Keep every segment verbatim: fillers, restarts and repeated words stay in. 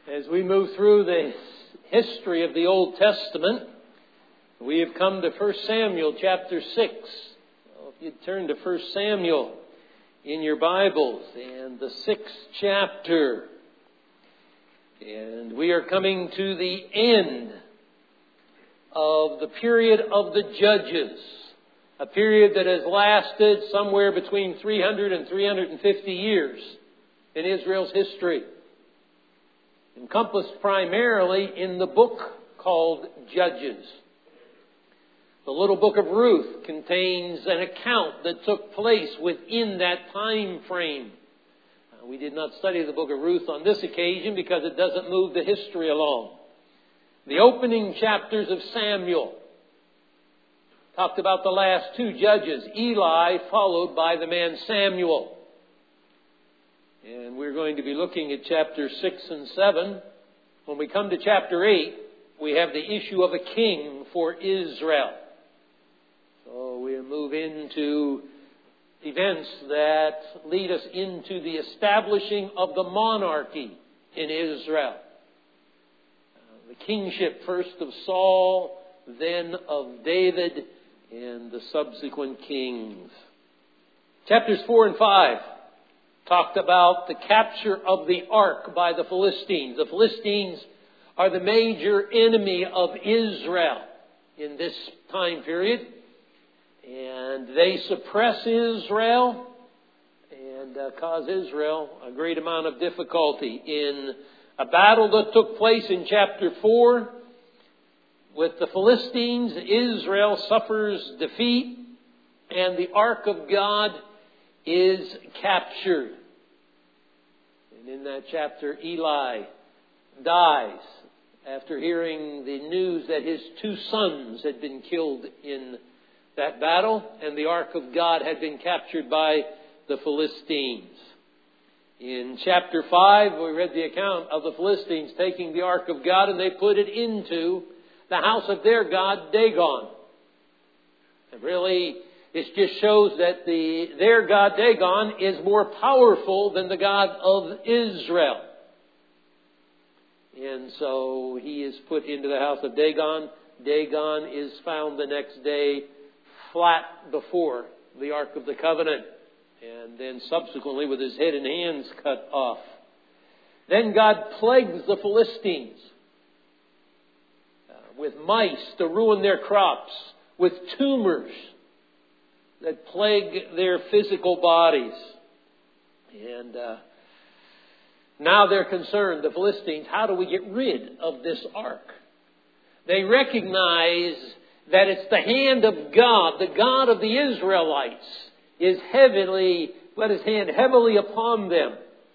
As we move through the history of the Old Testament, we have come to First Samuel chapter six. So if you'd turn to First Samuel in your Bibles and the sixth chapter. And we are coming to the end of the period of the Judges. A period that has lasted somewhere between three hundred and three hundred fifty years in Israel's history. Encompassed primarily in the book called Judges. The little book of Ruth contains an account that took place within that time frame. Uh, we did not study the book of Ruth on this occasion because it doesn't move the history along. The opening chapters of Samuel talked about the last two judges, Eli followed by the man Samuel. And we're going to be looking at chapter six and seven. When we come to chapter eight, we have the issue of a king for Israel. So we'll move into events that lead us into the establishing of the monarchy in Israel. Uh, the kingship first of Saul, then of David, and the subsequent kings. Chapters four and five talked about the capture of the ark by the Philistines. The Philistines are the major enemy of Israel in this time period. And they suppress Israel and uh, cause Israel a great amount of difficulty. In a battle that took place in chapter four with the Philistines, Israel suffers defeat and the ark of God is captured. And in that chapter, Eli dies after hearing the news that his two sons had been killed in that battle, and the ark of God had been captured by the Philistines. In chapter five, we read the account of the Philistines taking the ark of God, and they put it into the house of their god, Dagon. And really, it just shows that the their god Dagon is more powerful than the God of Israel. And so he is put into the house of Dagon. Dagon is found the next day flat before the Ark of the Covenant. And then subsequently with his head and hands cut off. Then God plagues the Philistines uh, with mice to ruin their crops, with tumors that plague their physical bodies. And uh, now they're concerned, the Philistines, how do we get rid of this ark? They recognize that it's the hand of God, the God of the Israelites, is heavily, let his hand heavily upon them.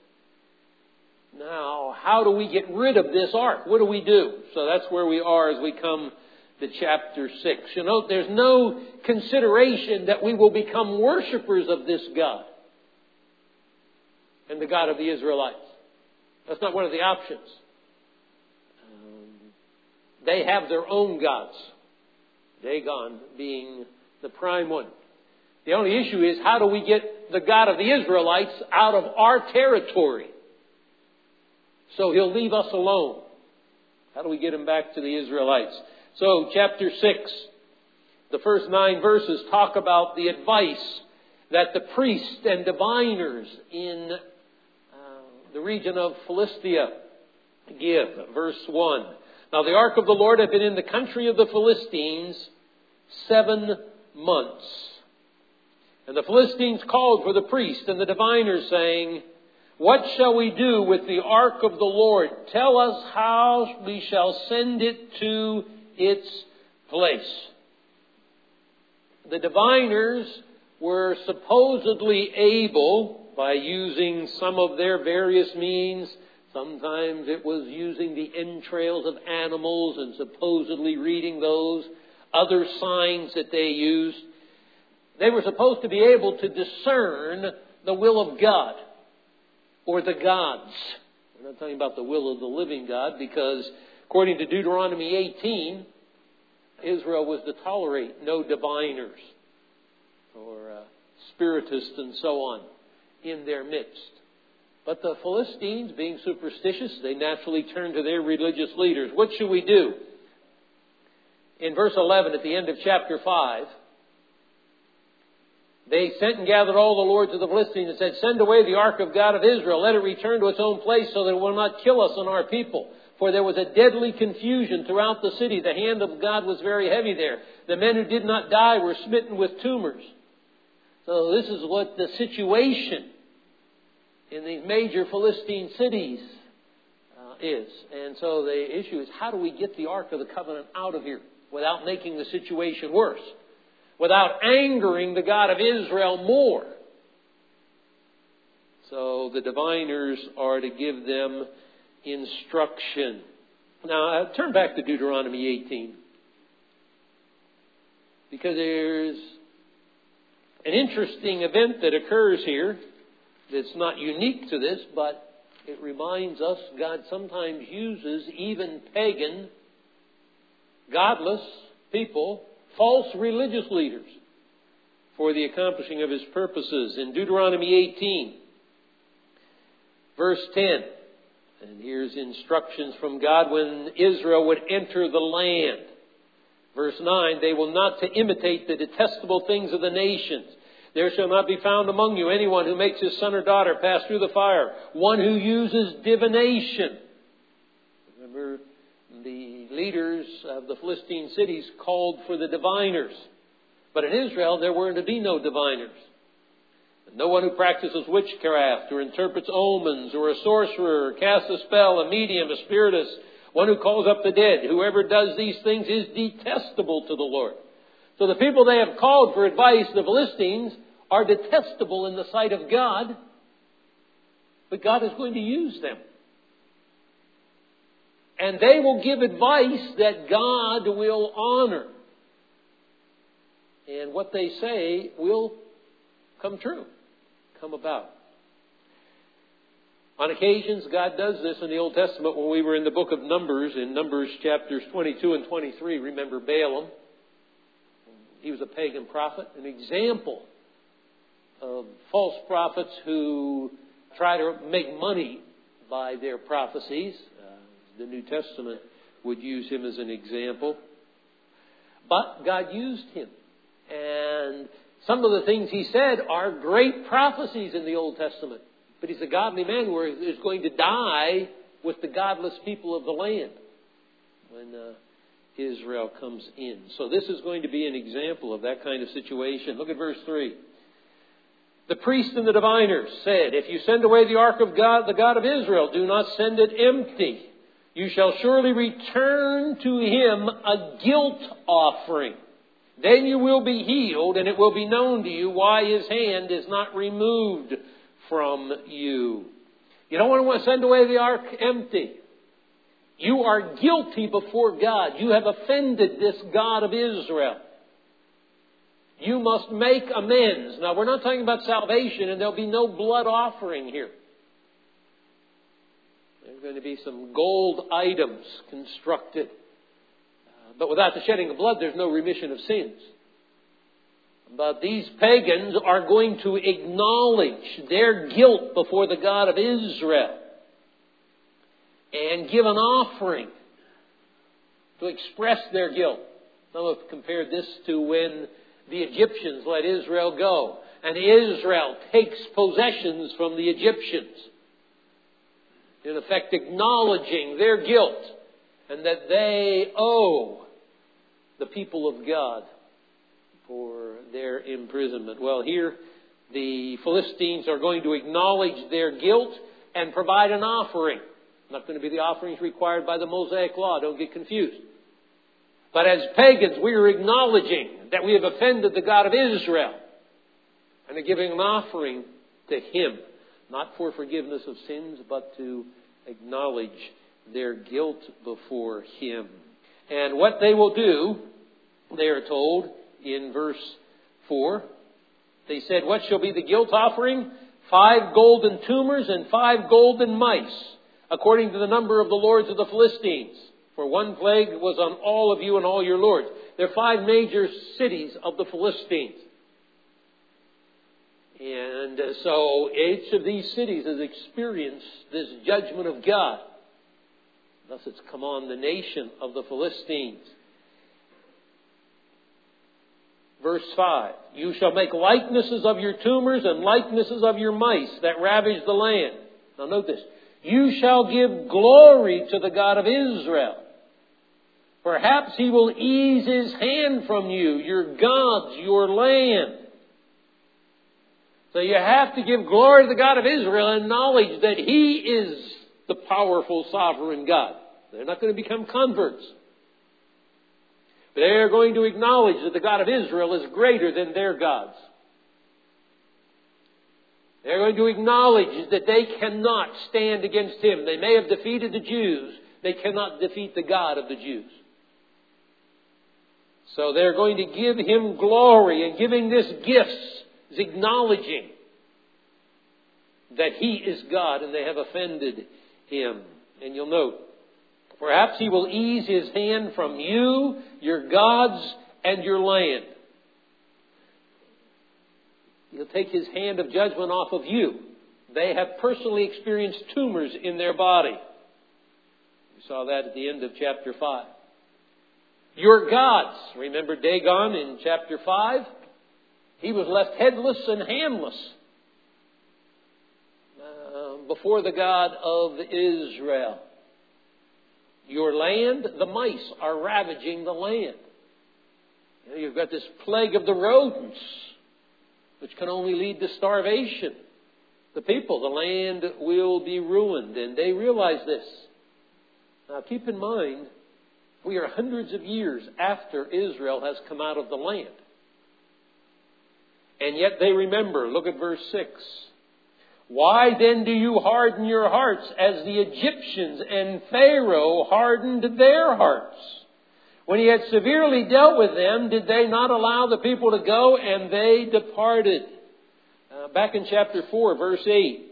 Now, how do we get rid of this ark? What do we do? So that's where we are as we come to chapter six. You know, there's no consideration that we will become worshipers of this God and the God of the Israelites. That's not one of the options. Um, they have their own gods, Dagon being the prime one. The only issue is, how do we get the God of the Israelites out of our territory so he'll leave us alone? How do we get him back to the Israelites? So, chapter six, the first nine verses talk about the advice that the priests and diviners in uh, the region of Philistia give. Verse one. Now the ark of the Lord had been in the country of the Philistines seven months. And the Philistines called for the priests and the diviners, saying, "What shall we do with the ark of the Lord? Tell us how we shall send it to its place." The diviners were supposedly able, by using some of their various means, sometimes it was using the entrails of animals and supposedly reading those, other signs that they used. They were supposed to be able to discern the will of God or the gods. We're not talking about the will of the living God, because according to Deuteronomy eighteen, Israel was to tolerate no diviners or uh, spiritists and so on in their midst. But the Philistines, being superstitious, they naturally turned to their religious leaders. What should we do? In verse eleven, at the end of chapter five, they sent and gathered all the lords of the Philistines and said, "Send away the ark of God of Israel. Let it return to its own place so that it will not kill us and our people." For there was a deadly confusion throughout the city. The hand of God was very heavy there. The men who did not die were smitten with tumors. So this is what the situation in these major Philistine cities uh, is. And so the issue is, how do we get the Ark of the Covenant out of here without making the situation worse? Without angering the God of Israel more? So the diviners are to give them instruction. Now, uh, turn back to Deuteronomy eighteen. Because there's an interesting event that occurs here that's not unique to this, but it reminds us God sometimes uses even pagan, godless people, false religious leaders, for the accomplishing of His purposes. In Deuteronomy eighteen, verse ten, and here's instructions from God when Israel would enter the land. Verse nine, "They will not to imitate the detestable things of the nations. There shall not be found among you anyone who makes his son or daughter pass through the fire, one who uses divination." Remember, the leaders of the Philistine cities called for the diviners. But in Israel, there were to be no diviners. No one who practices witchcraft or interprets omens or a sorcerer or casts a spell, a medium, a spiritist, one who calls up the dead. Whoever does these things is detestable to the Lord. So the people they have called for advice, the Philistines, are detestable in the sight of God. But God is going to use them. And they will give advice that God will honor. And what they say will come true, come about. On occasions, God does this in the Old Testament. When we were in the book of Numbers, in Numbers chapters twenty-two and twenty-three, remember Balaam? He was a pagan prophet, an example of false prophets who try to make money by their prophecies. Uh, the New Testament would use him as an example. But God used him. And some of the things he said are great prophecies in the Old Testament. But he's a godly man who is going to die with the godless people of the land when uh, Israel comes in. So this is going to be an example of that kind of situation. Look at verse three. "The priests and the diviners said, 'If you send away the ark of God, the God of Israel, do not send it empty. You shall surely return to him a guilt offering. Then you will be healed, and it will be known to you why his hand is not removed from you.'" You don't want to send away the ark empty. You are guilty before God. You have offended this God of Israel. You must make amends. Now, we're not talking about salvation, and there'll be no blood offering here. There's going to be some gold items constructed. Uh, but without the shedding of blood, there's no remission of sins. But these pagans are going to acknowledge their guilt before the God of Israel and give an offering to express their guilt. Some have compared this to when the Egyptians let Israel go, and Israel takes possessions from the Egyptians, in effect acknowledging their guilt and that they owe the people of God for their imprisonment. Well, here the Philistines are going to acknowledge their guilt and provide an offering. Not going to be the offerings required by the Mosaic Law. Don't get confused. But as pagans, we are acknowledging that we have offended the God of Israel and are giving an offering to Him, not for forgiveness of sins, but to acknowledge their guilt before Him. And what they will do, they are told in verse four, they said, "What shall be the guilt offering? Five golden tumors and five golden mice, according to the number of the lords of the Philistines. For one plague was on all of you and all your lords." There are five major cities of the Philistines. And so each of these cities has experienced this judgment of God. Thus it's come on the nation of the Philistines. Verse five, you shall make likenesses of your tumors and likenesses of your mice that ravage the land. Now note this. You shall give glory to the God of Israel. Perhaps He will ease His hand from you, your gods, your land. So you have to give glory to the God of Israel and acknowledge that He is the powerful sovereign God. They're not going to become converts. They're going to acknowledge that the God of Israel is greater than their gods. They're going to acknowledge that they cannot stand against Him. They may have defeated the Jews. They cannot defeat the God of the Jews. So they're going to give Him glory, and giving this gifts is acknowledging that He is God and they have offended Him. And you'll note, perhaps He will ease His hand from you, your gods, and your land. He'll take His hand of judgment off of you. They have personally experienced tumors in their body. We saw that at the end of chapter five. Your gods. Remember Dagon in chapter five? He was left headless and handless uh, before the God of Israel. Your land, the mice are ravaging the land. You know, you've got this plague of the rodents, which can only lead to starvation. The people, the land will be ruined, and they realize this. Now keep in mind, we are hundreds of years after Israel has come out of the land. And yet they remember. Look at verse six. Why then do you harden your hearts as the Egyptians and Pharaoh hardened their hearts? When he had severely dealt with them, did they not allow the people to go, and they departed? Uh, back in chapter four, verse eight.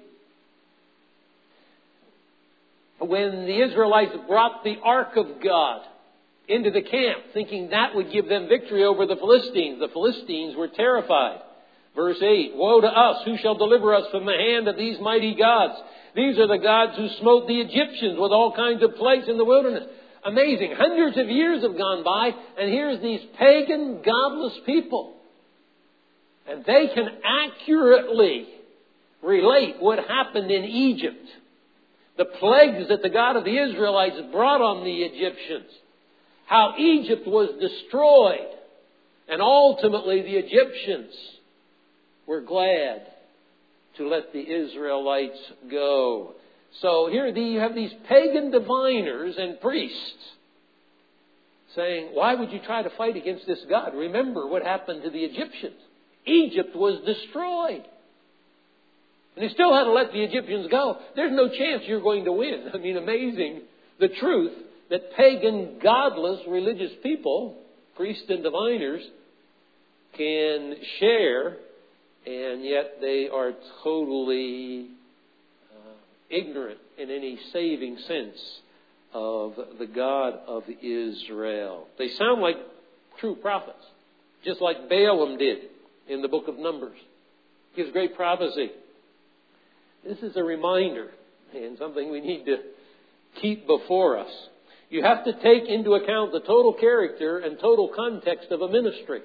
When the Israelites brought the ark of God into the camp, thinking that would give them victory over the Philistines, the Philistines were terrified. Verse eight, woe to us, who shall deliver us from the hand of these mighty gods? These are the gods who smote the Egyptians with all kinds of plagues in the wilderness. Amazing. Hundreds of years have gone by, and here's these pagan, godless people. And they can accurately relate what happened in Egypt. The plagues that the God of the Israelites brought on the Egyptians. How Egypt was destroyed. And ultimately the Egyptians were glad to let the Israelites go. So here you have these pagan diviners and priests saying, why would you try to fight against this God? Remember what happened to the Egyptians. Egypt was destroyed. And they still had to let the Egyptians go. There's no chance you're going to win. I mean, amazing the truth that pagan, godless, religious people, priests and diviners, can share, and yet they are totally uh, ignorant in any saving sense of the God of Israel. They sound like true prophets, just like Balaam did in the book of Numbers. Gives great prophecy. This is a reminder, and something we need to keep before us. You have to take into account the total character and total context of a ministry.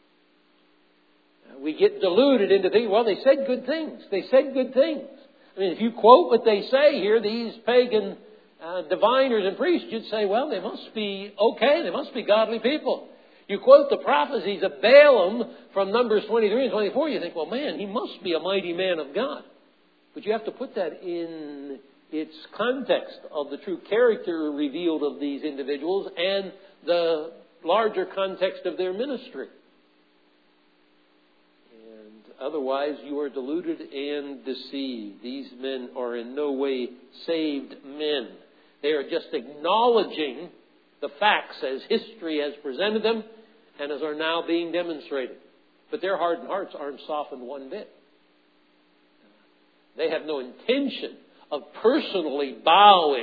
We get deluded into thinking, well, they said good things. They said good things. I mean, if you quote what they say here, these pagan uh, diviners and priests, you'd say, well, they must be okay. They must be godly people. You quote the prophecies of Balaam from Numbers twenty-three and twenty-four, you think, well, man, he must be a mighty man of God. But you have to put that in its context of the true character revealed of these individuals and the larger context of their ministry. And otherwise, you are deluded and deceived. These men are in no way saved men. They are just acknowledging the facts as history has presented them and as are now being demonstrated. But their hardened hearts aren't softened one bit. They have no intention of personally bowing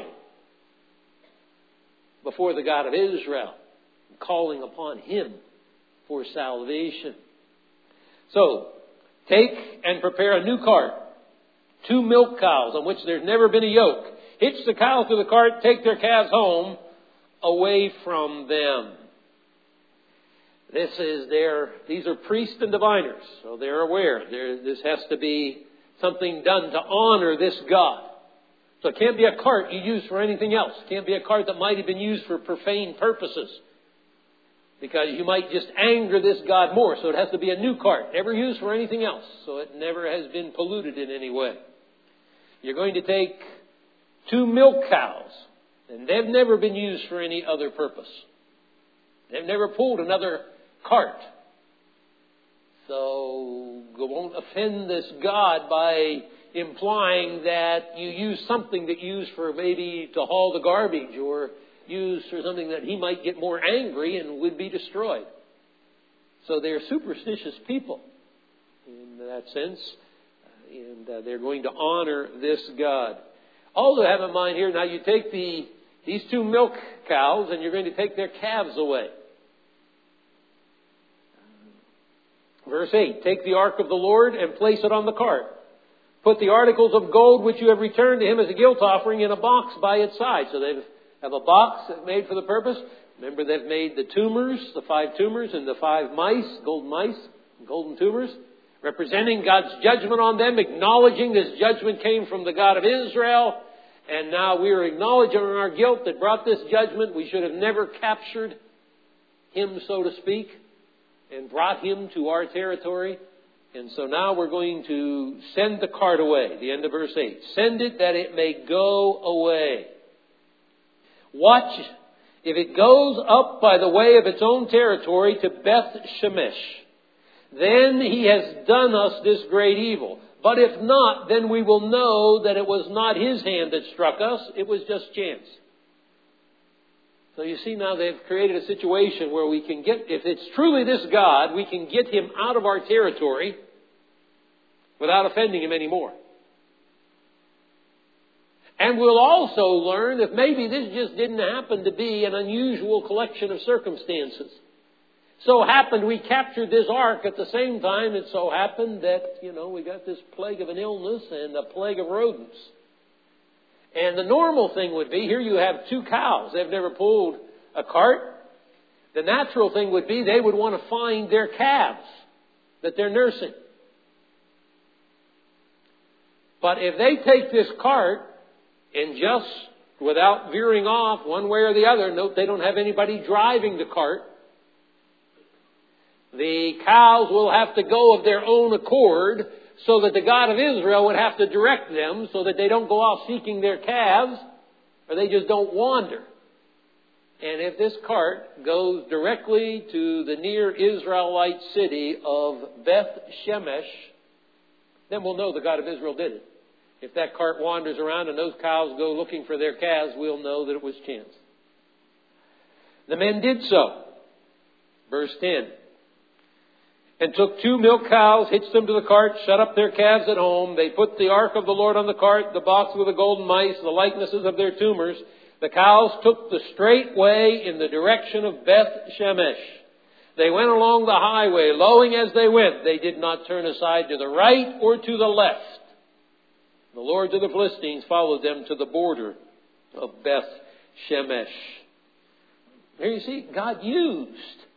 before the God of Israel, calling upon Him for salvation. So, Take and prepare a new cart, two milk cows on which there's never been a yoke. Hitch the cows to the cart, take their calves home, away from them. This is their, these are priests and diviners, so they're aware. There, this has to be something done to honor this God. So it can't be a cart you use for anything else. It can't be a cart that might have been used for profane purposes, because you might just anger this God more. So it has to be a new cart, never used for anything else. So it never has been polluted in any way. You're going to take two milk cows, and they've never been used for any other purpose. They've never pulled another cart. So you won't offend this God by implying that you use something that you use for maybe to haul the garbage, or used for something that he might get more angry and would be destroyed. So they're superstitious people in that sense, and uh, they're going to honor this God. Also have in mind here, now you take the these two milk cows and you're going to take their calves away. Verse eight, take the ark of the Lord and place it on the cart. Put the articles of gold which you have returned to him as a guilt offering in a box by its side. So they've have a box made for the purpose. Remember, they've made the tumors, the five tumors, and the five mice, golden mice, golden tumors, representing God's judgment on them, acknowledging this judgment came from the God of Israel. And now we are acknowledging our guilt that brought this judgment. We should have never captured him, so to speak, and brought him to our territory. And so now we're going to send the cart away. The end of verse eight. Send it that it may go away. Watch, if it goes up by the way of its own territory to Beth Shemesh, then he has done us this great evil. But if not, then we will know that it was not his hand that struck us, it was just chance. So you see now they've created a situation where we can get, if it's truly this God, we can get him out of our territory without offending him anymore. And we'll also learn that maybe this just didn't happen to be an unusual collection of circumstances. So happened we captured this ark at the same time. It so happened that, you know, we got this plague of an illness and a plague of rodents. And the normal thing would be, here you have two cows. They've never pulled a cart. The natural thing would be they would want to find their calves that they're nursing. But if they take this cart and just, without veering off one way or the other, note they don't have anybody driving the cart, the cows will have to go of their own accord, so that the God of Israel would have to direct them so that they don't go off seeking their calves, or they just don't wander. And if this cart goes directly to the near Israelite city of Beth Shemesh, then we'll know the God of Israel did it. If that cart wanders around and those cows go looking for their calves, we'll know that it was chance. The men did so. Verse ten. And took two milk cows, hitched them to the cart, shut up their calves at home. They put the ark of the Lord on the cart, the box with the golden mice, the likenesses of their tumors. The cows took the straight way in the direction of Beth Shemesh. They went along the highway, lowing as they went. They did not turn aside to the right or to the left. The lords of the Philistines followed them to the border of Beth Shemesh. Here you see, God used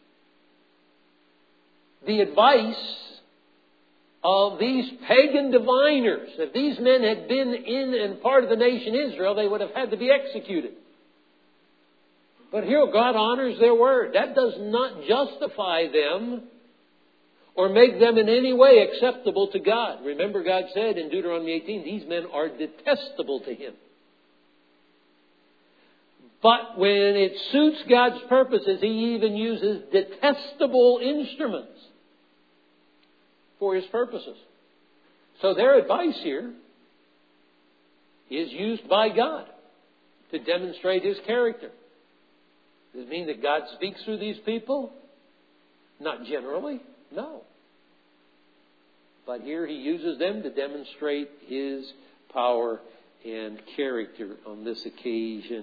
the advice of these pagan diviners. If these men had been in and part of the nation Israel, they would have had to be executed. But here God honors their word. That does not justify them or make them in any way acceptable to God. Remember, God said in Deuteronomy eighteen, these men are detestable to him. But when it suits God's purposes, he even uses detestable instruments for his purposes. So their advice here is used by God to demonstrate his character. Does it mean that God speaks through these people? Not generally, no. But here he uses them to demonstrate his power and character on this occasion.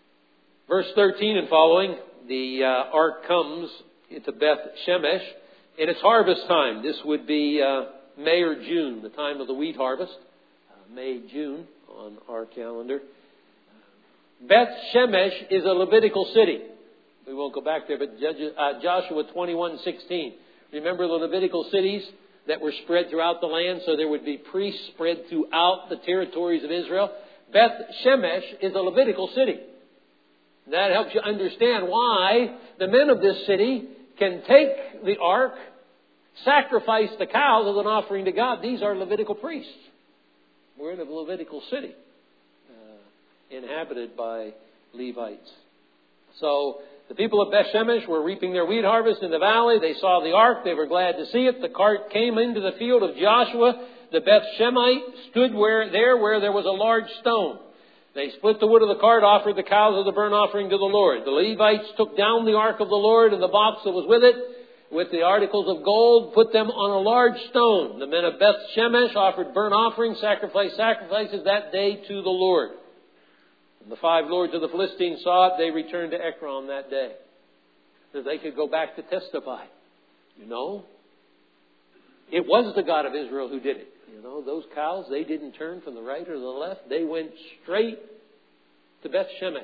Verse thirteen and following, the uh, ark comes into Beth Shemesh. And it's harvest time. This would be uh, May or June, the time of the wheat harvest. Uh, May, June on our calendar. Beth Shemesh is a Levitical city. We won't go back there, but Judges, uh, Joshua twenty-one sixteen. Remember the Levitical cities that were spread throughout the land, so there would be priests spread throughout the territories of Israel. Beth Shemesh is a Levitical city. That helps you understand why the men of this city can take the ark, sacrifice the cows as an offering to God. These are Levitical priests. We're in a Levitical city, uh, inhabited by Levites. So the people of Beth Shemesh were reaping their wheat harvest in the valley. They saw the ark. They were glad to see it. The cart came into the field of Joshua. The Beth Shemite stood where, there where there was a large stone. They split the wood of the cart, offered the cows of the burnt offering to the Lord. The Levites took down the ark of the Lord and the box that was with it, with the articles of gold, put them on a large stone. The men of Beth Shemesh offered burnt offerings, sacrificed sacrifices that day to the Lord. When the five lords of the Philistines saw it, they returned to Ekron that day, so they could go back to testify. You know, it was the God of Israel who did it. You know, those cows, they didn't turn from the right or the left. They went straight to Beth Shemesh.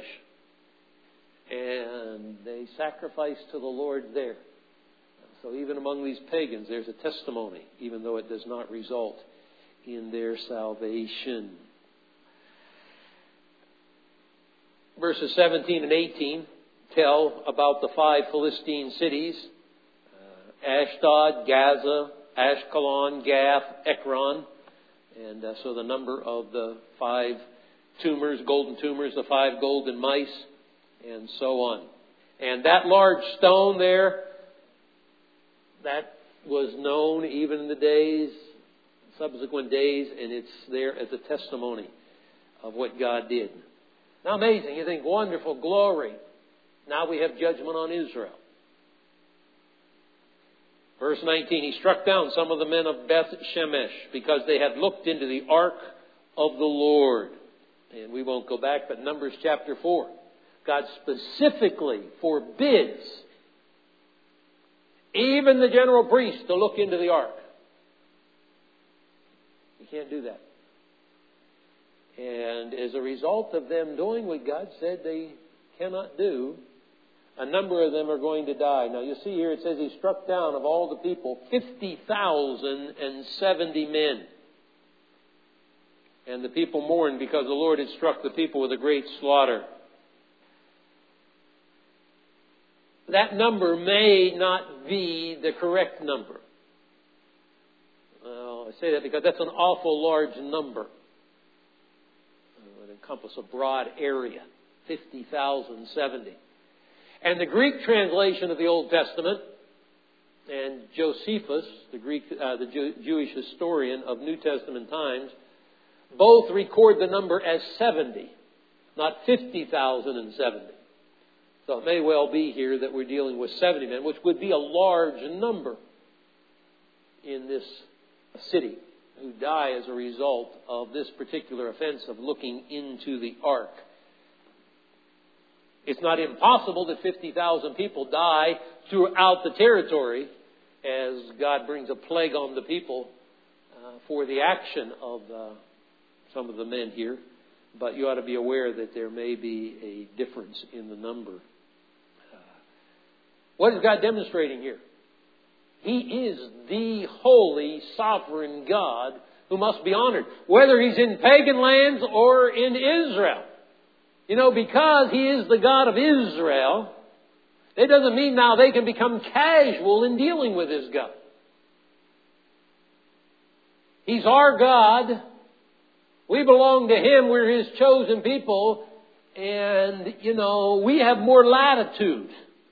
And they sacrificed to the Lord there. So even among these pagans, there's a testimony, even though it does not result in their salvation. Verses seventeen and eighteen tell about the five Philistine cities. Uh, Ashdod, Gaza, Ashkelon, Gath, Ekron. And uh, so the number of the five tumors, golden tumors, the five golden mice, and so on. And that large stone there, that was known even in the days, subsequent days, and it's there as a testimony of what God did. Now amazing, you think, wonderful, glory. Now we have judgment on Israel. Verse nineteen, he struck down some of the men of Beth Shemesh because they had looked into the ark of the Lord. And we won't go back, but Numbers chapter four. God specifically forbids even the general priest to look into the ark. You can't do that. And as a result of them doing what God said they cannot do, a number of them are going to die. Now you see here it says he struck down of all the people fifty thousand seventy men. And the people mourned because the Lord had struck the people with a great slaughter. That number may not be the correct number. Well, I say that because that's an awful large number. It would encompass a broad area. fifty thousand seventy. And the Greek translation of the Old Testament, and Josephus, the Greek, uh, the Jew, Jewish historian of New Testament times, both record the number as seventy, not fifty thousand seventy. So it may well be here that we're dealing with seventy men, which would be a large number in this city who die as a result of this particular offense of looking into the ark. It's not impossible that fifty thousand people die throughout the territory as God brings a plague on the people uh, for the action of uh, some of the men here. But you ought to be aware that there may be a difference in the number. Uh, what is God demonstrating here? He is the holy, sovereign God who must be honored, whether He's in pagan lands or in Israel. You know, because He is the God of Israel, it doesn't mean now they can become casual in dealing with His God. He's our God. We belong to Him. We're His chosen people. And, you know, we have more latitude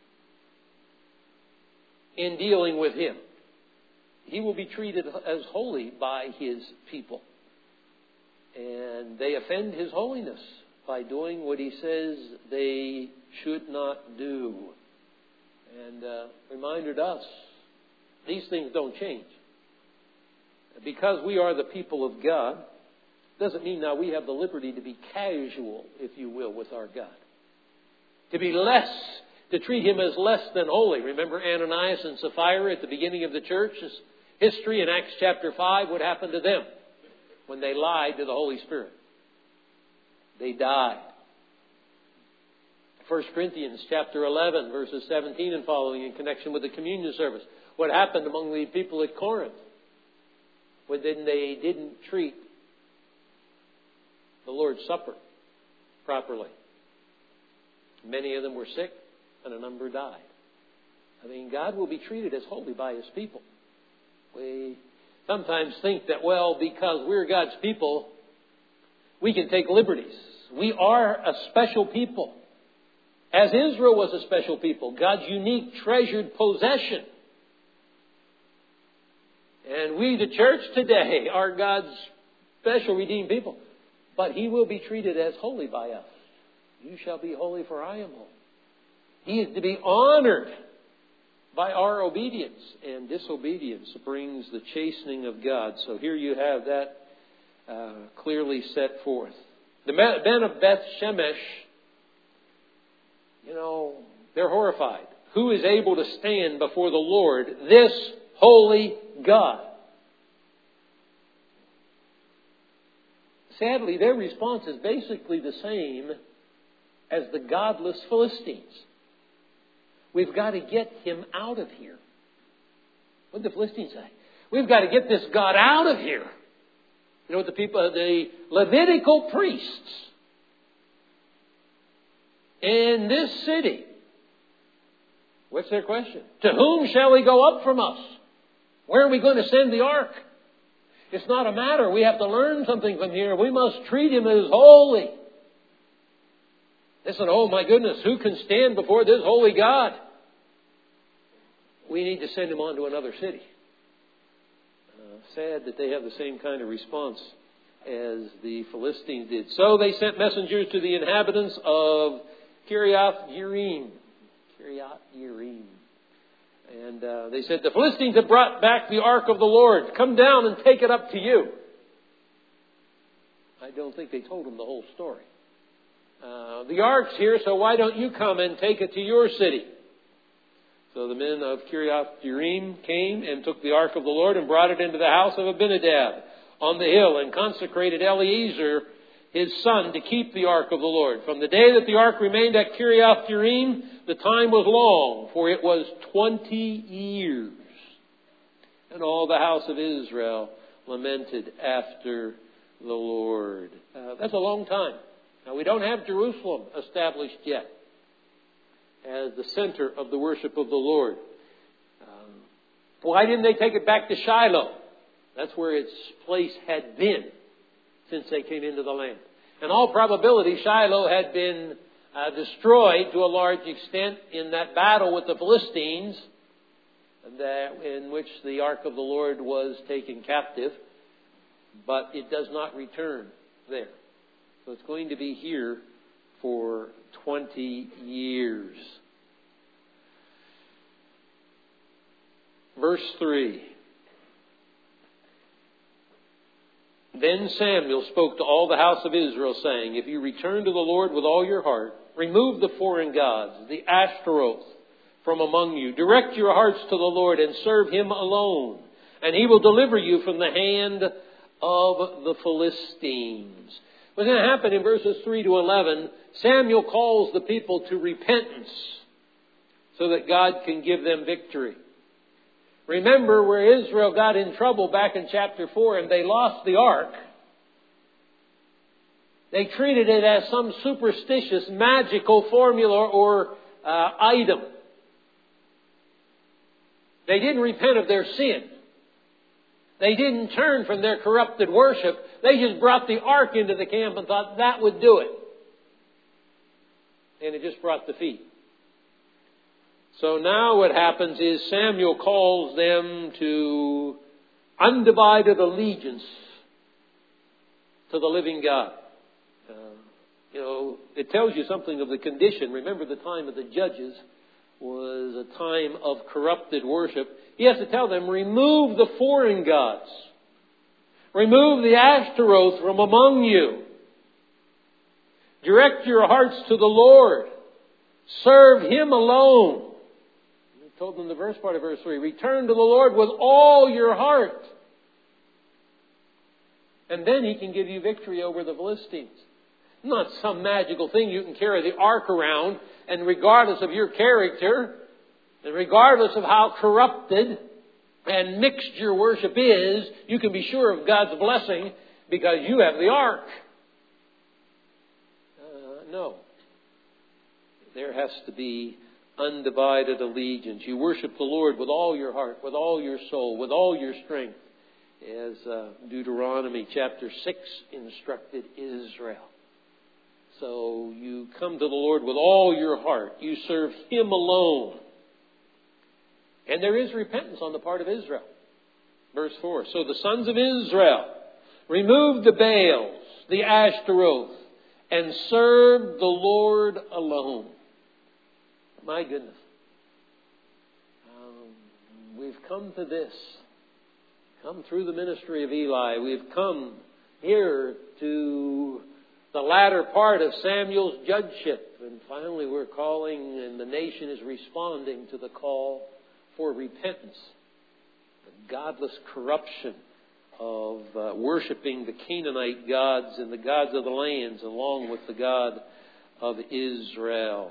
in dealing with Him. He will be treated as holy by His people. And they offend His holiness by doing what He says they should not do. And uh, reminded us, these things don't change. Because we are the people of God, doesn't mean now we have the liberty to be casual, if you will, with our God. To be less to treat him as less than holy. Remember Ananias and Sapphira at the beginning of the church's history in Acts chapter five? What happened to them when they lied to the Holy Spirit? They died. First Corinthians chapter eleven, verses seventeen and following, in connection with the communion service. What happened among the people at Corinth when they didn't treat the Lord's Supper properly? Many of them were sick, and a number died. I mean, God will be treated as holy by His people. We sometimes think that, well, because we're God's people, we can take liberties. We are a special people. As Israel was a special people, God's unique, treasured possession. And we, the church today, are God's special redeemed people. But He will be treated as holy by us. You shall be holy, for I am holy. He is to be honored by our obedience. And disobedience brings the chastening of God. So here you have that uh, clearly set forth. The men of Beth Shemesh, you know, they're horrified. Who is able to stand before the Lord, this holy God? Sadly, their response is basically the same as the godless Philistines. We've got to get him out of here. What did the Philistines say? We've got to get this God out of here. You know what the people, the Levitical priests in this city, what's their question? To whom shall we go up from us? Where are we going to send the ark? It's not a matter. We have to learn something from here. We must treat him as holy. Listen, oh my goodness, who can stand before this holy God? We need to send him on to another city. Uh, sad that they have the same kind of response as the Philistines did. So they sent messengers to the inhabitants of Kiriath Jearim. Kiriath Jearim. And uh, they said, the Philistines have brought back the ark of the Lord. Come down and take it up to you. I don't think they told them the whole story. Uh, the ark's here, so why don't you come and take it to your city? So the men of Kiriath Jearim came and took the ark of the Lord and brought it into the house of Abinadab on the hill, and consecrated Eleazar, his son, to keep the ark of the Lord. From the day that the ark remained at Kiriath Jearim, the time was long, for it was twenty years. And all the house of Israel lamented after the Lord. Uh, that's a long time. Now, we don't have Jerusalem established yet as the center of the worship of the Lord. Um, why didn't they take it back to Shiloh? That's where its place had been since they came into the land. In all probability, Shiloh had been uh, destroyed to a large extent in that battle with the Philistines, that, in which the ark of the Lord was taken captive. But it does not return there. So it's going to be here for twenty years. Verse three. Then Samuel spoke to all the house of Israel, saying, if you return to the Lord with all your heart, remove the foreign gods, the Ashtaroth, from among you. Direct your hearts to the Lord and serve him alone, and he will deliver you from the hand of the Philistines. What's going to happen in verses three to eleven, Samuel calls the people to repentance so that God can give them victory. Remember where Israel got in trouble back in chapter four and they lost the ark. They treated it as some superstitious, magical formula or uh, item. They didn't repent of their sin. They didn't turn from their corrupted worship. They just brought the ark into the camp and thought that would do it. And it just brought defeat. So now what happens is Samuel calls them to undivided allegiance to the living God. Uh, you know, it tells you something of the condition. Remember, the time of the judges was a time of corrupted worship. He has to tell them, remove the foreign gods. Remove the Ashtaroth from among you. Direct your hearts to the Lord. Serve Him alone. I told them in the first part of verse three, return to the Lord with all your heart. And then He can give you victory over the Philistines. Not some magical thing you can carry the ark around, and regardless of your character, and regardless of how corrupted and mixed your worship is, you can be sure of God's blessing because you have the ark. Uh, no. There has to be undivided allegiance. You worship the Lord with all your heart, with all your soul, with all your strength, as uh, Deuteronomy chapter six instructed Israel. So you come to the Lord with all your heart. You serve Him alone. And there is repentance on the part of Israel. Verse four. So the sons of Israel removed the Baals, the Ashtaroth, and served the Lord alone. My goodness. Um, we've come to this. Come through the ministry of Eli. We've come here to the latter part of Samuel's judgeship. And finally we're calling, and the nation is responding to the call for repentance. The godless corruption of uh, worshiping the Canaanite gods and the gods of the lands along with the God of Israel.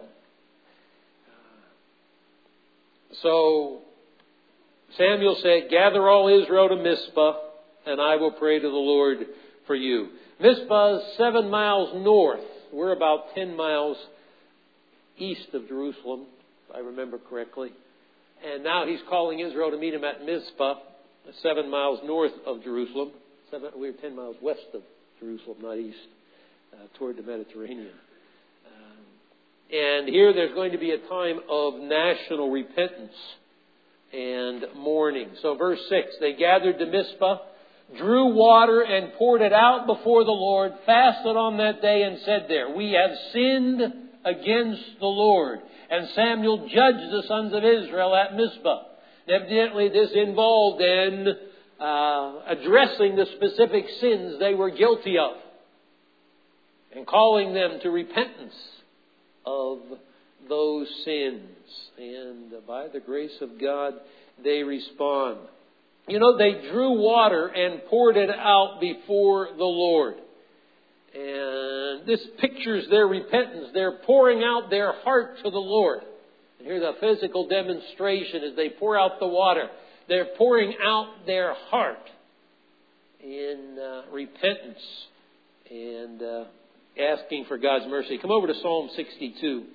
So Samuel said, gather all Israel to Mizpah, and I will pray to the Lord for you. Mizpah is seven miles north. We're about ten miles east of Jerusalem, if I remember correctly. And now he's calling Israel to meet him at Mizpah, seven miles north of Jerusalem. Seven, we're ten miles west of Jerusalem, not east, uh, toward the Mediterranean. Um, and here there's going to be a time of national repentance and mourning. So verse six, they gathered to Mizpah, drew water and poured it out before the Lord, fasted on that day and said there, we have sinned against the Lord. And Samuel judged the sons of Israel at Mizpah. Evidently this involved in uh, addressing the specific sins they were guilty of and calling them to repentance of those sins. And by the grace of God, they respond. You know, they drew water and poured it out before the Lord. And this pictures their repentance. They're pouring out their heart to the Lord. And here's a physical demonstration as they pour out the water. They're pouring out their heart in uh, repentance and uh, asking for God's mercy. Come over to Psalm sixty-two.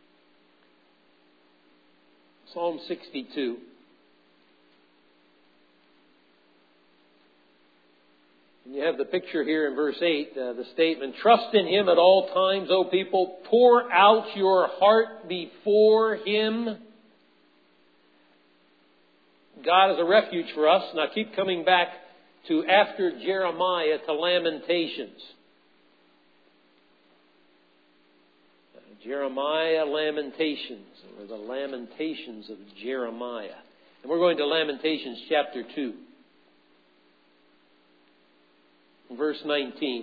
Psalm sixty-two. And you have the picture here in verse eight, uh, the statement, trust in Him at all times, O people. Pour out your heart before Him. God is a refuge for us. Now keep coming back to after Jeremiah to Lamentations. Uh, Jeremiah Lamentations, or the Lamentations of Jeremiah. And we're going to Lamentations chapter two. Verse nineteen.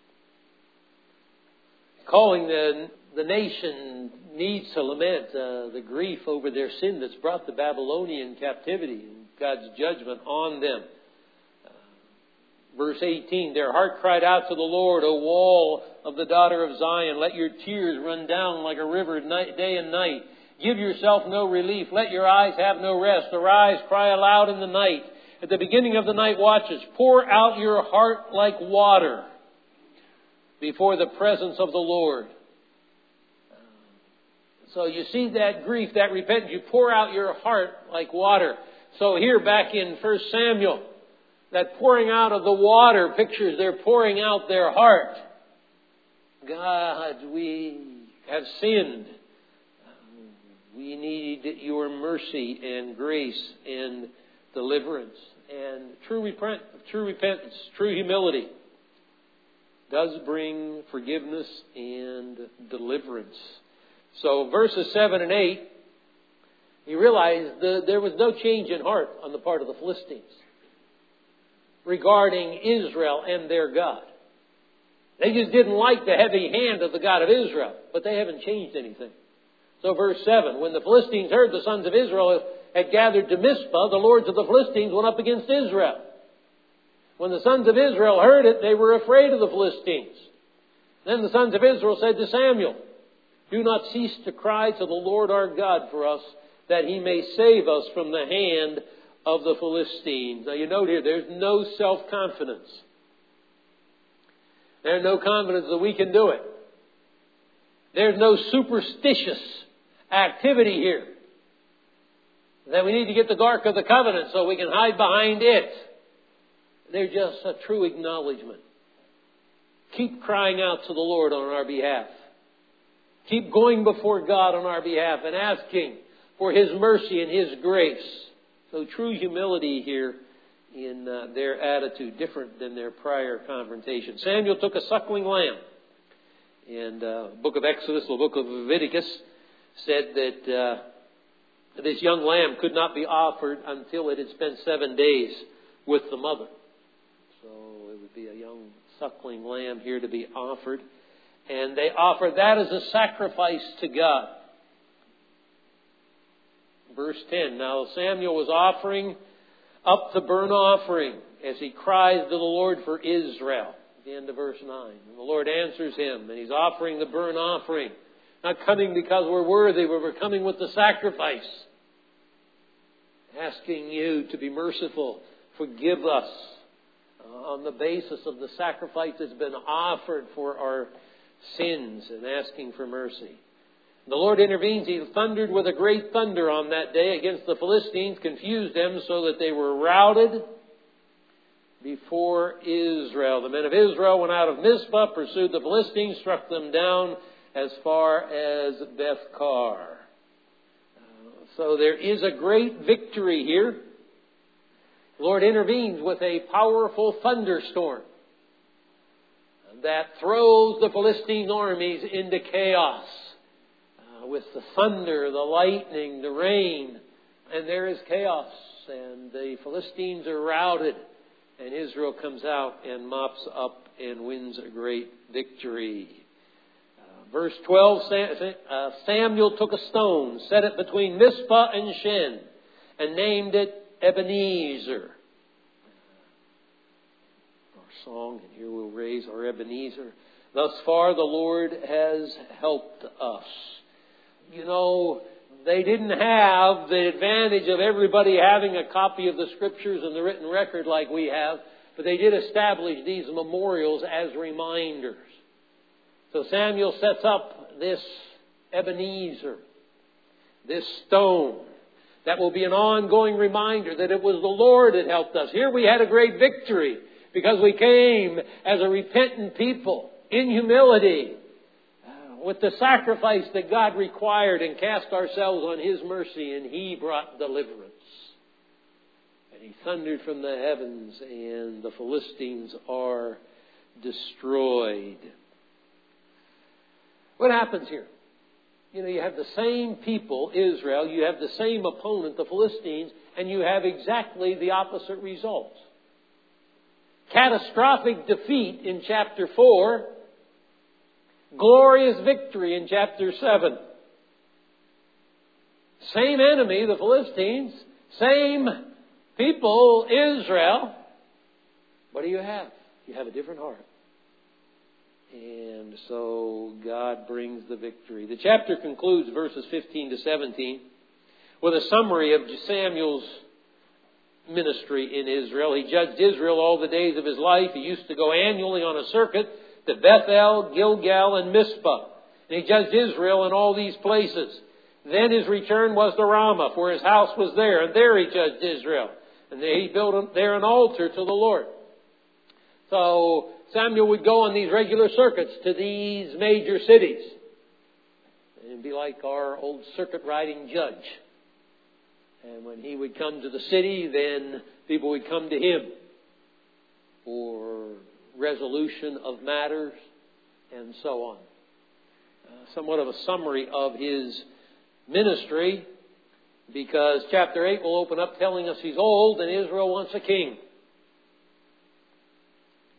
Calling the, the nation needs to lament uh, the grief over their sin that's brought the Babylonian captivity and God's judgment on them. Uh, verse eighteen, their heart cried out to the Lord, O wall of the daughter of Zion, let your tears run down like a river night, day and night. Give yourself no relief. Let your eyes have no rest. Arise, cry aloud in the night. At the beginning of the night watches, pour out your heart like water before the presence of the Lord. So you see that grief, that repentance. You pour out your heart like water. So here back in First Samuel, that pouring out of the water pictures they're pouring out their heart. God, we have sinned. We need your mercy and grace and deliverance. And true, repent, true repentance, true humility does bring forgiveness and deliverance. So verses seven and eight, you realize the, there was no change in heart on the part of the Philistines regarding Israel and their God. They just didn't like the heavy hand of the God of Israel, but they haven't changed anything. So verse seven, when the Philistines heard the sons of Israel had gathered to Mizpah, the lords of the Philistines went up against Israel. When the sons of Israel heard it, they were afraid of the Philistines. Then the sons of Israel said to Samuel, do not cease to cry to the Lord our God for us, that He may save us from the hand of the Philistines. Now you note here, there's no self-confidence. There's no confidence that we can do it. There's no superstitious activity here. That we need to get the Ark of the Covenant so we can hide behind it. There's just a true acknowledgement. Keep crying out to the Lord on our behalf. Keep going before God on our behalf and asking for His mercy and His grace. So true humility here in uh, their attitude, different than their prior confrontation. Samuel took a suckling lamb. And uh, the book of Exodus, the book of Leviticus, said that uh, this young lamb could not be offered until it had spent seven days with the mother. So it would be a young suckling lamb here to be offered. And they offered that as a sacrifice to God. Verse ten, now Samuel was offering up the burnt offering as he cries to the Lord for Israel. At the end of verse nine. And the Lord answers him, and He's offering the burnt offering. Not coming because we're worthy, but we're coming with the sacrifice. Asking you to be merciful. Forgive us uh, on the basis of the sacrifice that's been offered for our sins, and asking for mercy. The Lord intervenes. He thundered with a great thunder on that day against the Philistines, confused them so that they were routed before Israel. The men of Israel went out of Mizpah, pursued the Philistines, struck them down as far as Beth-kar. Uh, so there is a great victory here. The Lord intervenes with a powerful thunderstorm that throws the Philistine armies into chaos. Uh, with the thunder, the lightning, the rain, and there is chaos. And the Philistines are routed. And Israel comes out and mops up and wins a great victory. Uh, verse twelve, Samuel took a stone, set it between Mizpah and Shen, and named it Ebenezer. Our song, and here we'll raise our Ebenezer. Thus far the Lord has helped us. You know, they didn't have the advantage of everybody having a copy of the Scriptures and the written record like we have, but they did establish these memorials as reminders. So Samuel sets up this Ebenezer, this stone, that will be an ongoing reminder that it was the Lord that helped us. Here we had a great victory because we came as a repentant people in humility, with the sacrifice that God required, and cast ourselves on His mercy, and He brought deliverance. And He thundered from the heavens, and the Philistines are destroyed. What happens here? You know, you have the same people, Israel, you have the same opponent, the Philistines, and you have exactly the opposite results. Catastrophic defeat in chapter four. Glorious victory in chapter seven. Same enemy, the Philistines. Same people, Israel. What do you have? You have a different heart. And so God brings the victory. The chapter concludes, verses fifteen to seventeen, with a summary of Samuel's ministry in Israel. He judged Israel all the days of his life. He used to go annually on a circuit to Bethel, Gilgal, and Mizpah. And he judged Israel in all these places. Then his return was to Ramah, for his house was there, and there he judged Israel. And he built there an altar to the Lord. So Samuel would go on these regular circuits to these major cities. And be like our old circuit riding judge. And when he would come to the city, then people would come to him for resolution of matters and so on. Uh, somewhat of a summary of his ministry, because chapter eight will open up telling us he's old and Israel wants a king.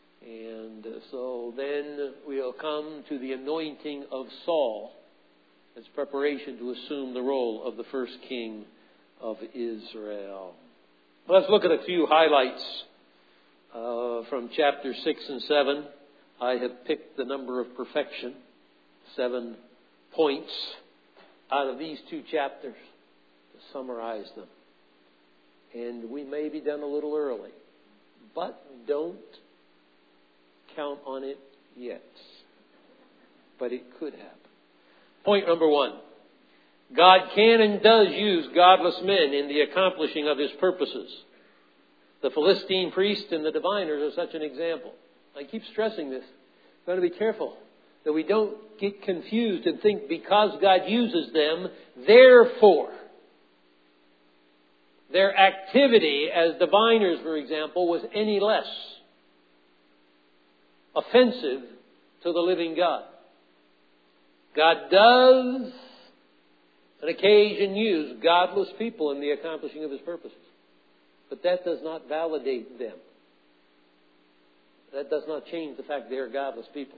And so then we'll come to the anointing of Saul as preparation to assume the role of the first king of Israel. Let's look at a few highlights uh, from chapter six and seven. I have picked the number of perfection, seven points out of these two chapters to summarize them. And we may be done a little early, but don't count on it yet. But it could happen. Point number one. God can and does use godless men in the accomplishing of His purposes. The Philistine priest and the diviners are such an example. I keep stressing this. We've got to be careful that we don't get confused and think because God uses them, therefore, their activity as diviners, for example, was any less offensive to the living God. God does on occasion use godless people in the accomplishing of His purposes. But that does not validate them. That does not change the fact they are godless people.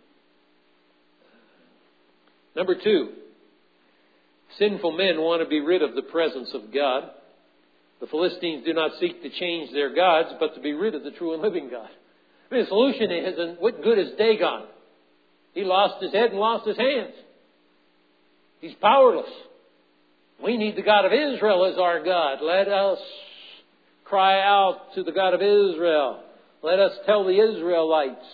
Number two, sinful men want to be rid of the presence of God. The Philistines do not seek to change their gods, but to be rid of the true and living God. I mean, the solution is, and what good is Dagon? He lost his head and lost his hands. He's powerless. We need the God of Israel as our God. Let us cry out to the God of Israel. Let us tell the Israelites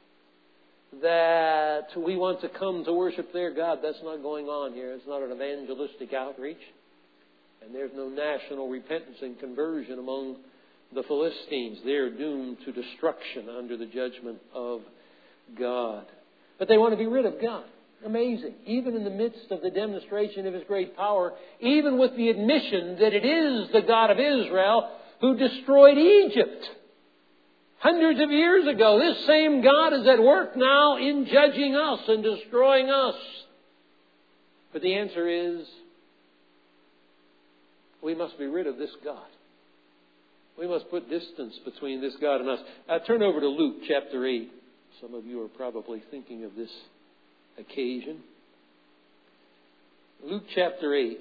that we want to come to worship their God. That's not going on here. It's not an evangelistic outreach. And there's no national repentance and conversion among the Philistines. They're doomed to destruction under the judgment of God. But they want to be rid of God. Amazing. Even in the midst of the demonstration of His great power, even with the admission that it is the God of Israel who destroyed Egypt hundreds of years ago. This same God is at work now in judging us and destroying us. But the answer is, we must be rid of this God. We must put distance between this God and us. Uh, turn over to Luke chapter eight. Some of you are probably thinking of this occasion. Luke chapter eight.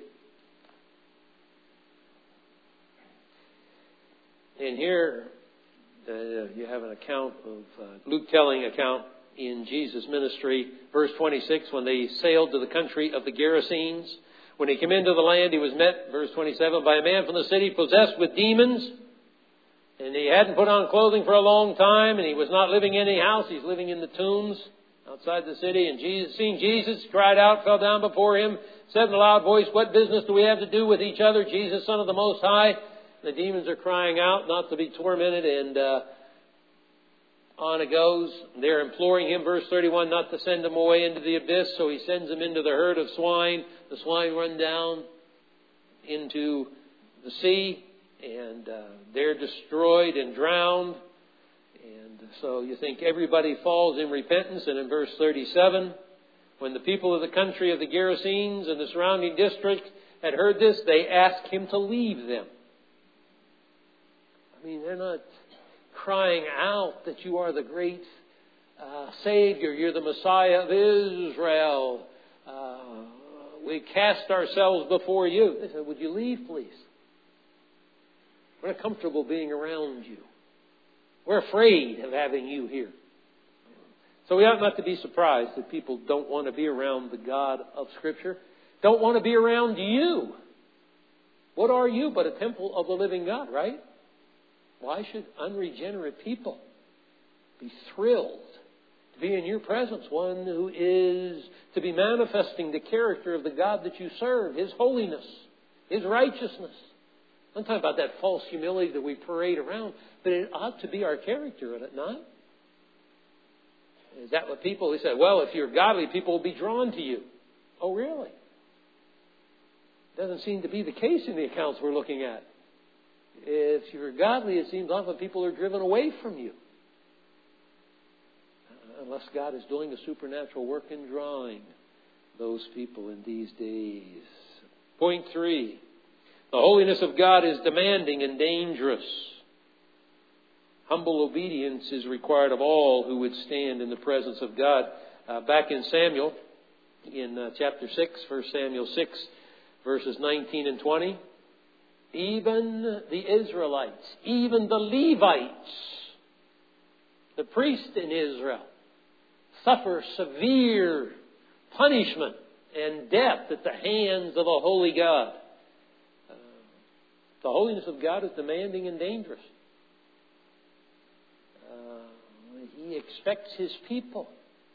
And here uh, you have an account of uh, Luke telling account in Jesus' ministry. Verse twenty-six, when they sailed to the country of the Gerasenes, when he came into the land, he was met, verse twenty-seven, by a man from the city possessed with demons. And he hadn't put on clothing for a long time, and he was not living in any house. He's living in the tombs outside the city. And Jesus, seeing Jesus, cried out, fell down before him, said in a loud voice, "What business do we have to do with each other, Jesus, Son of the Most High?" The demons are crying out not to be tormented, and uh, on it goes. They're imploring him, verse thirty-one, not to send them away into the abyss. So he sends them into the herd of swine. The swine run down into the sea, and uh, they're destroyed and drowned. And so you think everybody falls in repentance. And in verse thirty-seven, when the people of the country of the Gerasenes and the surrounding district had heard this, they asked him to leave them. I mean, they're not crying out that you are the great uh, Savior, you're the Messiah of Israel. Uh, we cast ourselves before you. They said, "Would you leave, please? We're not comfortable being around you. We're afraid of having you here." So we ought not to be surprised that people don't want to be around the God of Scripture, don't want to be around you. What are you but a temple of the living God, right? Why should unregenerate people be thrilled to be in your presence? One who is to be manifesting the character of the God that you serve, His holiness, His righteousness. I'm talking about that false humility that we parade around, but it ought to be our character, ought it not? Is that what people, they said, well, if you're godly, people will be drawn to you. Oh, really? Doesn't seem to be the case in the accounts we're looking at. If you're godly, it seems often people are driven away from you. Unless God is doing a supernatural work in drawing those people in these days. Point three. The holiness of God is demanding and dangerous. Humble obedience is required of all who would stand in the presence of God. Uh, back in Samuel, in uh, chapter six, First Samuel six, verses nineteen and twenty. Even the Israelites, even the Levites, the priests in Israel, suffer severe punishment and death at the hands of a holy God. Uh, the holiness of God is demanding and dangerous. Uh, he expects His people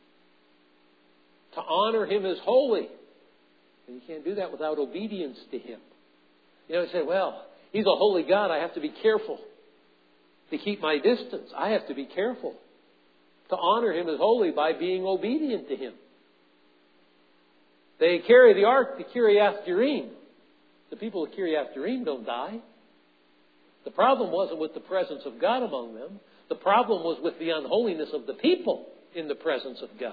to honor Him as holy. And you can't do that without obedience to Him. You know, you say, well, He's a holy God. I have to be careful to keep my distance. I have to be careful to honor Him as holy by being obedient to Him. They carry the ark to Kiriath Jearim. The people of Kiriath Jearim don't die. The problem wasn't with the presence of God among them. The problem was with the unholiness of the people in the presence of God.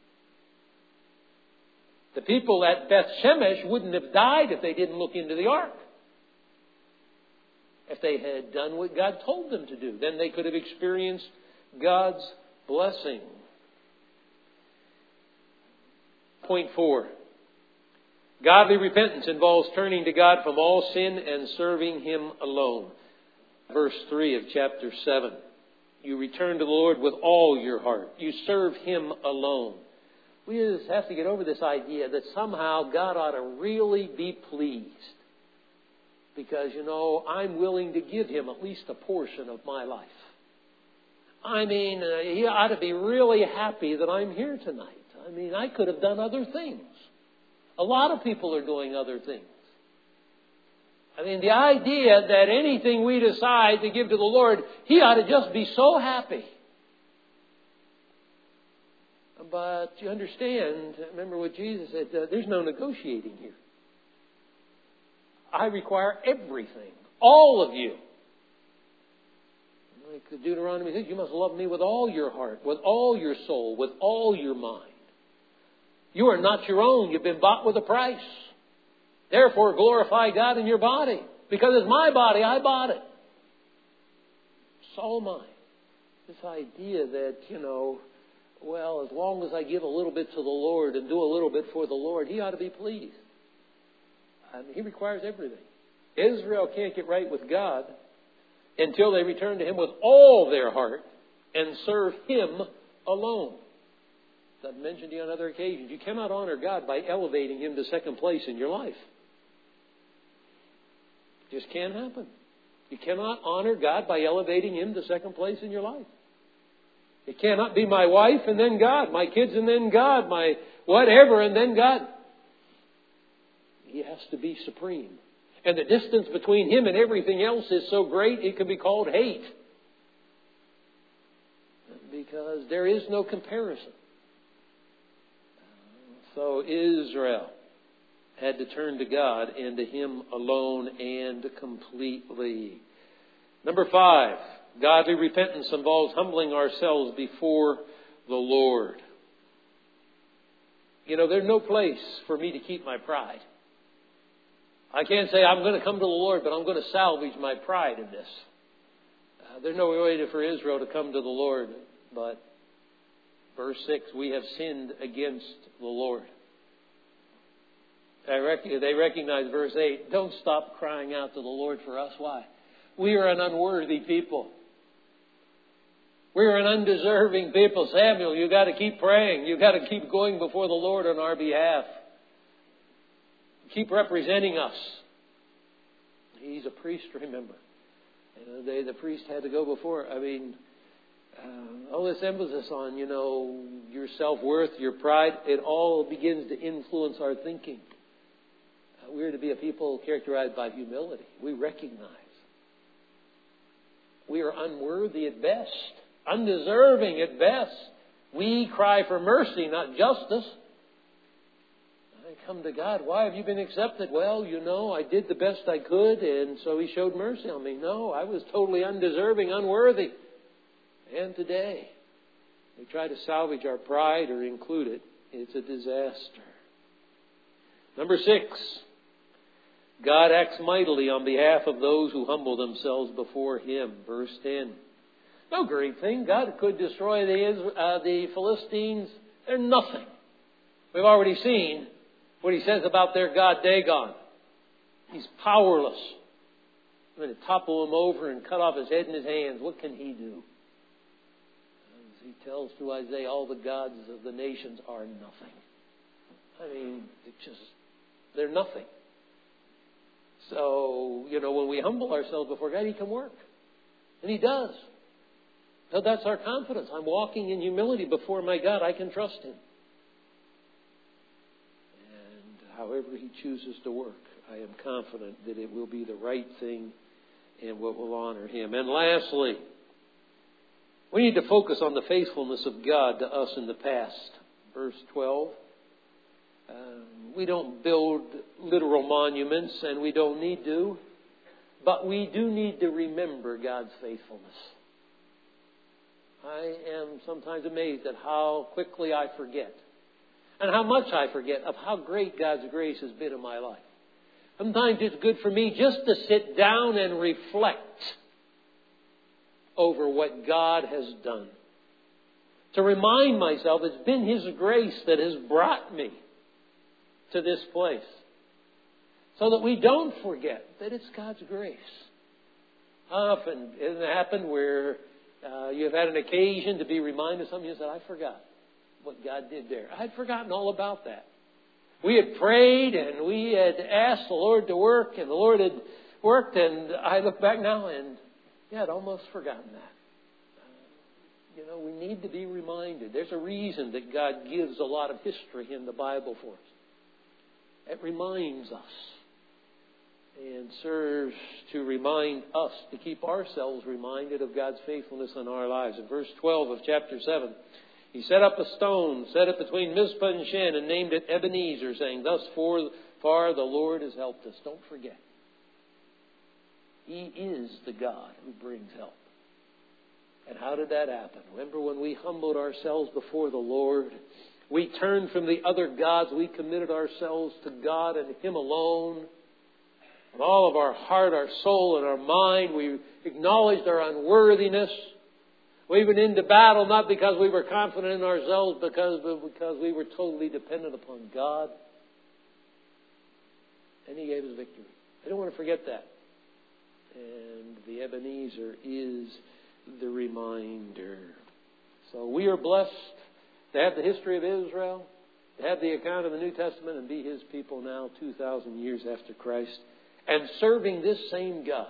The people at Beth Shemesh wouldn't have died if they didn't look into the ark. If they had done what God told them to do, then they could have experienced God's blessing. Point four. Godly repentance involves turning to God from all sin and serving Him alone. Verse three of chapter seven. You return to the Lord with all your heart. You serve Him alone. We just have to get over this idea that somehow God ought to really be pleased. Because, you know, I'm willing to give Him at least a portion of my life. I mean, uh, He ought to be really happy that I'm here tonight. I mean, I could have done other things. A lot of people are doing other things. I mean, the idea that anything we decide to give to the Lord, He ought to just be so happy. But you understand, remember what Jesus said, uh, there's no negotiating here. I require everything, all of you. Like Deuteronomy says, you must love me with all your heart, with all your soul, with all your mind. You are not your own. You've been bought with a price. Therefore, glorify God in your body. Because it's my body, I bought it. It's all mine. This idea that, you know, well, as long as I give a little bit to the Lord and do a little bit for the Lord, He ought to be pleased. I mean, He requires everything. Israel can't get right with God until they return to Him with all their heart and serve Him alone. As I've mentioned to you on other occasions, you cannot honor God by elevating Him to second place in your life. It just can't happen. You cannot honor God by elevating Him to second place in your life. It cannot be my wife and then God, my kids and then God, my whatever and then God. He has to be supreme. And the distance between Him and everything else is so great it can be called hate. Because there is no comparison. So Israel had to turn to God and to Him alone and completely. Number five, godly repentance involves humbling ourselves before the Lord. You know, there's no place for me to keep my pride. I can't say I'm going to come to the Lord, but I'm going to salvage my pride in this. Uh, there's no way for Israel to come to the Lord, but verse six, we have sinned against the Lord. They recognize verse eight, don't stop crying out to the Lord for us. Why? We are an unworthy people. We are an undeserving people. Samuel, you've got to keep praying. You've got to keep going before the Lord on our behalf. Keep representing us. He's a priest, remember. And the day the priest had to go before, I mean, uh, all this emphasis on, you know, your self-worth, your pride, it all begins to influence our thinking. Uh, we're to be a people characterized by humility. We recognize we are unworthy at best, undeserving at best. We cry for mercy, not justice. I come to God. Why have you been accepted? Well, you know, I did the best I could, and so He showed mercy on me. No, I was totally undeserving, unworthy. And today, we try to salvage our pride or include it. It's a disaster. Number six, God acts mightily on behalf of those who humble themselves before Him. Verse ten. No great thing. God could destroy the, uh, the Philistines. They're nothing. We've already seen what he says about their god Dagon. He's powerless. I'm going to topple him over and cut off his head and his hands. What can he do? As he tells to Isaiah, all the gods of the nations are nothing. I mean, it's just, they're nothing. So, you know, when we humble ourselves before God, He can work. And He does. So that's our confidence. I'm walking in humility before my God. I can trust Him. And however He chooses to work, I am confident that it will be the right thing and what will honor Him. And lastly, we need to focus on the faithfulness of God to us in the past. Verse twelve. Um, we don't build literal monuments, and we don't need to, but we do need to remember God's faithfulness. I am sometimes amazed at how quickly I forget, and how much I forget of how great God's grace has been in my life. Sometimes it's good for me just to sit down and reflect over what God has done. To remind myself it's been His grace that has brought me to this place. So that we don't forget that it's God's grace. Often it has happened where uh, you've had an occasion to be reminded of something. You said, I forgot what God did there. I'd forgotten all about that. We had prayed and we had asked the Lord to work, and the Lord had worked, and I look back now and yeah, I'd almost forgotten that. Uh, you know, we need to be reminded. There's a reason that God gives a lot of history in the Bible for us. It reminds us and serves to remind us, to keep ourselves reminded of God's faithfulness in our lives. In verse twelve of chapter seven, He set up a stone, set it between Mizpah and Shen, and named it Ebenezer, saying, thus far the Lord has helped us. Don't forget. He is the God who brings help. And how did that happen? Remember when we humbled ourselves before the Lord? We turned from the other gods. We committed ourselves to God and Him alone. With all of our heart, our soul, and our mind, we acknowledged our unworthiness. We went into battle not because we were confident in ourselves, but because, but because we were totally dependent upon God. And He gave us victory. I don't want to forget that. And the Ebenezer is the reminder. So we are blessed to have the history of Israel, to have the account of the New Testament, and be His people now two thousand years after Christ, and serving this same God.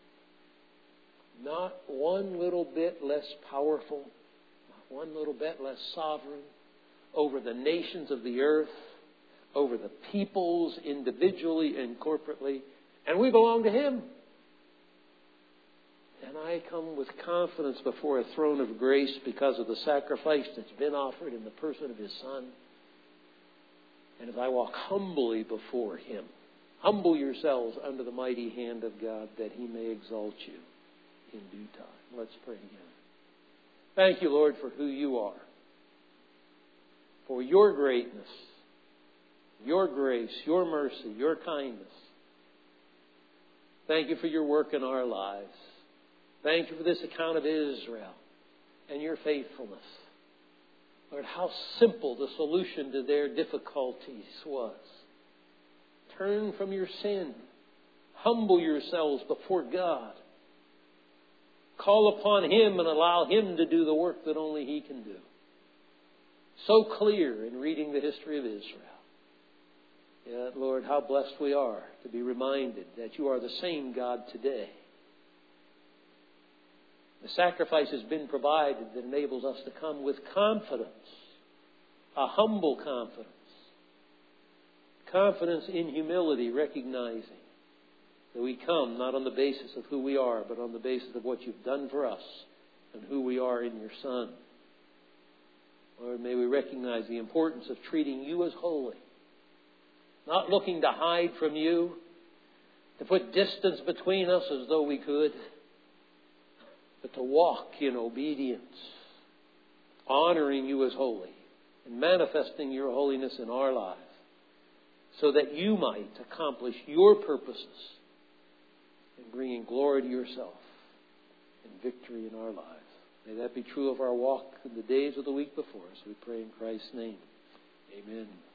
Not one little bit less powerful, not one little bit less sovereign over the nations of the earth, over the peoples individually and corporately, and we belong to Him. And I come with confidence before a throne of grace because of the sacrifice that's been offered in the person of His Son. And as I walk humbly before Him, humble yourselves under the mighty hand of God, that He may exalt you in due time. Let's pray together. Thank you, Lord, for who You are, for Your greatness, Your grace, Your mercy, Your kindness. Thank You for Your work in our lives. Thank You for this account of Israel and Your faithfulness. Lord, how simple the solution to their difficulties was. Turn from your sin. Humble yourselves before God. Call upon Him and allow Him to do the work that only He can do. So clear in reading the history of Israel. Yet, Lord, how blessed we are to be reminded that You are the same God today. The sacrifice has been provided that enables us to come with confidence, a humble confidence. Confidence in humility, recognizing that we come not on the basis of who we are, but on the basis of what You've done for us and who we are in Your Son. Lord, may we recognize the importance of treating You as holy, not looking to hide from You, to put distance between us as though we could, but to walk in obedience, honoring You as holy, and manifesting Your holiness in our lives, so that You might accomplish Your purposes in bringing glory to Yourself and victory in our lives. May that be true of our walk in the days of the week before us. We pray in Christ's name. Amen.